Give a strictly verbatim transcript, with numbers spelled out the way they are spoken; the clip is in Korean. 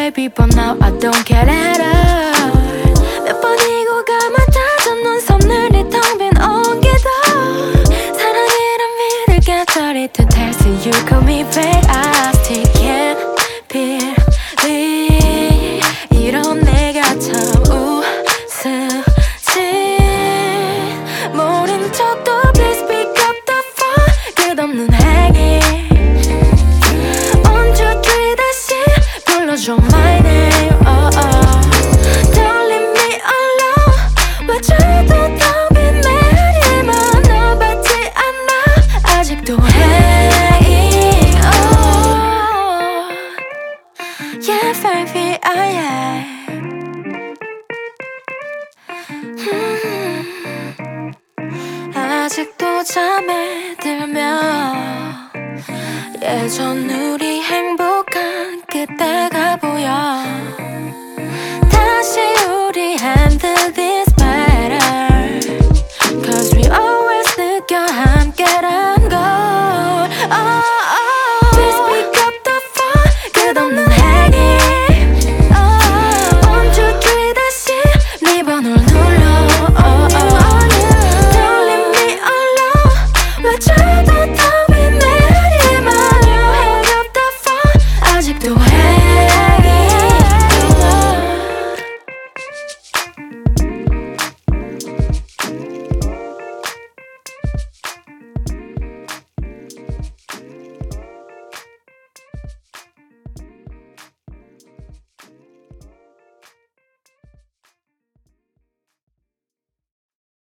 baby but now I don't get it all. 몇 번이고 감아다져 눈썹늘이 텅 빈 온기도 사랑이란 믿을 깨달이 to taste you call me babe I still can't believe 이런 내가 참 우스지 모른 척도 please pick up the phone 끝없는 행위 one two three 다시 불러줘 my name oh, oh. Don't leave me alone 외쳐도 텅 빈 내일만 너 받지 않아 아직도 hanging on Yeah baby oh yeah 음, 아직도 잠에 들면 예전 우리 행복한 그때가 보여 다시 우리 handle this better Cause we always 느껴 함께란 걸 oh, oh. Please pick up the phone 끝없는 행위 oh, one two three 다시 네 번호를 눌러 oh, oh. Don't leave me alone 외쳐도 텅 빈 내일만 You hang up the phone 아직도 hanging